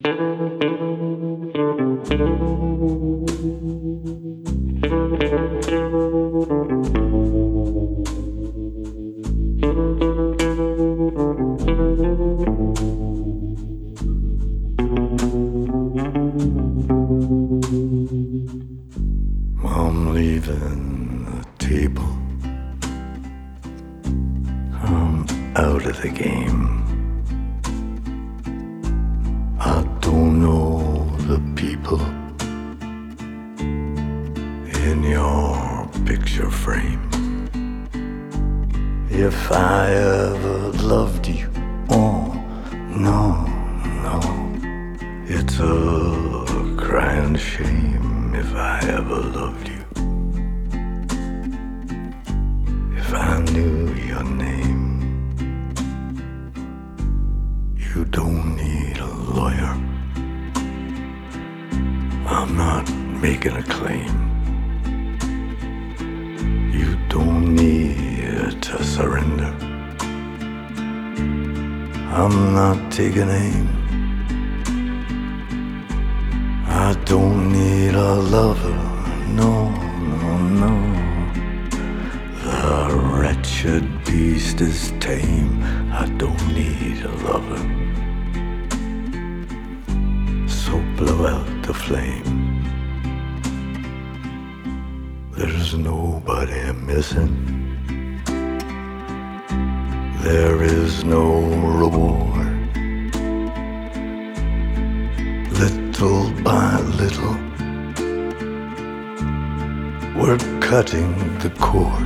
I'm leaving the table. I'm out of the game. I don't know the people in your picture frame. If I ever loved you, oh no, no, it's a crying shame if I ever loved you. If I knew your name, you don't need a lawyer. I'm not making a claim. You don't need to surrender. I'm not taking aim. I don't need a lover, no, no, no. The wretched beast is tame. I don't need a lover. So blow out the flame. There's nobody missing. There is no reward. Little by little, we're cutting the cord.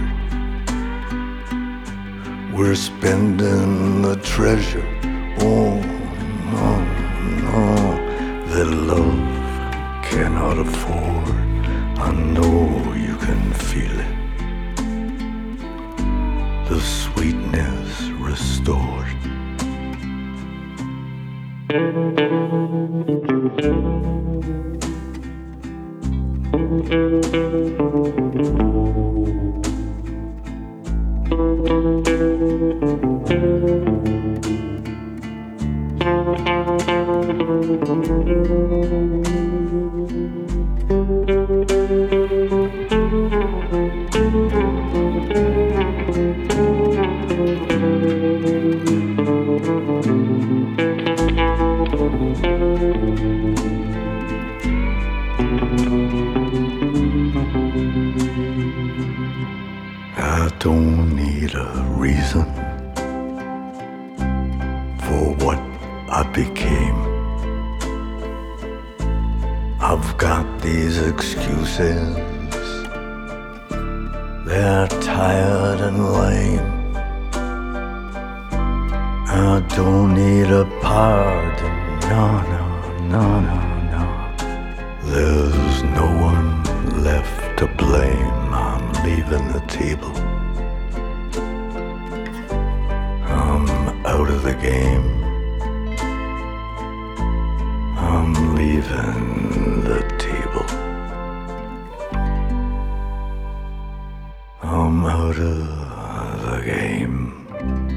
We're spending the treasure. Oh, no, no, that love cannot afford. I know you can feel it. The sweetness restored. I don't need a reason for what I became. I've got these excuses. They're tired and lame. I don't need a pardon. No, no, no, no, no. There's no one left to blame. I'm leaving the table. I'm out of the game. I'm leaving the table. I'm out of the game.